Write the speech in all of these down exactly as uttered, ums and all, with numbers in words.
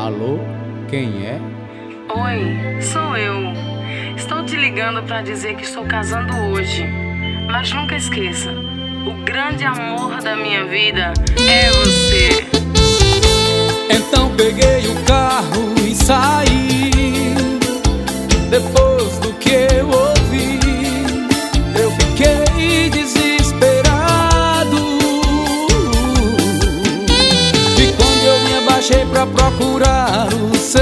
Alô, quem é? Oi, sou eu. Estou te ligando para dizer que estou casando hoje. Mas nunca esqueça, o grande amor da minha vida é você. Então peguei o carro e saí. Depois do que eu ouvi, eu fiquei desesperado. E quando eu me abaixei pra procurar o C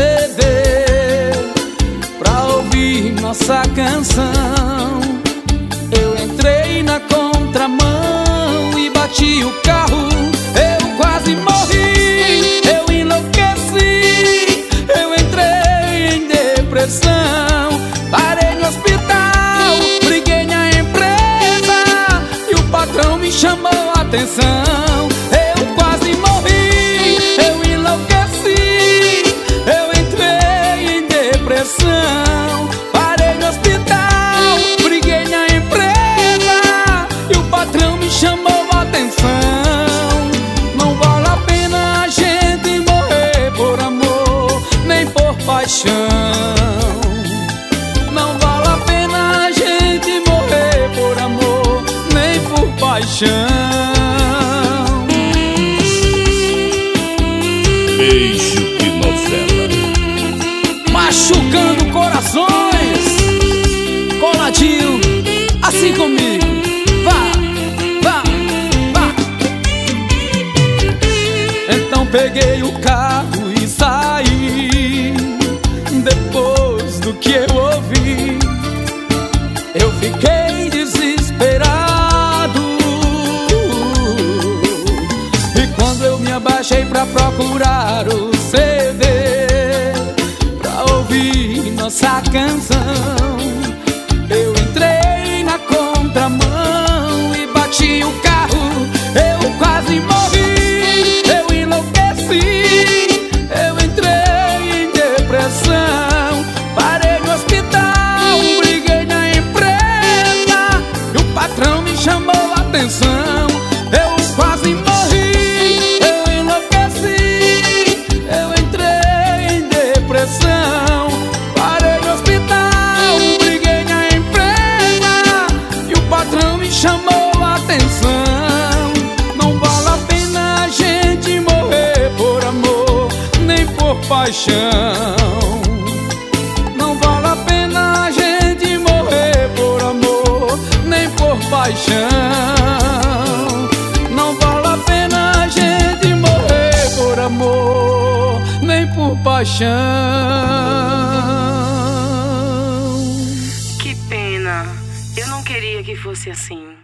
D pra ouvir nossa canção, eu entrei na contramão e bati o carro. Eu quase morri, eu enlouqueci, eu entrei em depressão. Parei no hospital, briguei na empresa e o patrão me chamou a atenção. Eu quase morri, eu enlouqueci, eu entrei em depressão. Parei no hospital, briguei na empresa e o patrão me chamou a atenção. Não vale a pena a gente morrer por amor, nem por paixão. Não vale a pena a gente morrer por amor, nem por paixão. Beijo de novela, machucando corações, coladinho, assim comigo. Vá, vá, vá. Então peguei o carro e saí. Depois do que eu ouvi, eu fiquei desesperado. E quando eu me abaixei pra procurar o C D pra ouvir nossa canção, eu entrei na contramão e bati o carro. Eu quase morri, eu enlouqueci, eu entrei em depressão. Parei no hospital, briguei na empresa e o patrão me chamou a atenção. Eu quase morri, eu enlouqueci, eu entrei em depressão. Parei no hospital, briguei na empresa e o patrão me chamou a atenção. Não vale a pena a gente morrer por amor, nem por paixão. Não vale a pena a gente morrer por amor, nem por paixão. Não vale a pena a gente morrer por amor, nem por paixão. Que pena, eu não queria que fosse assim.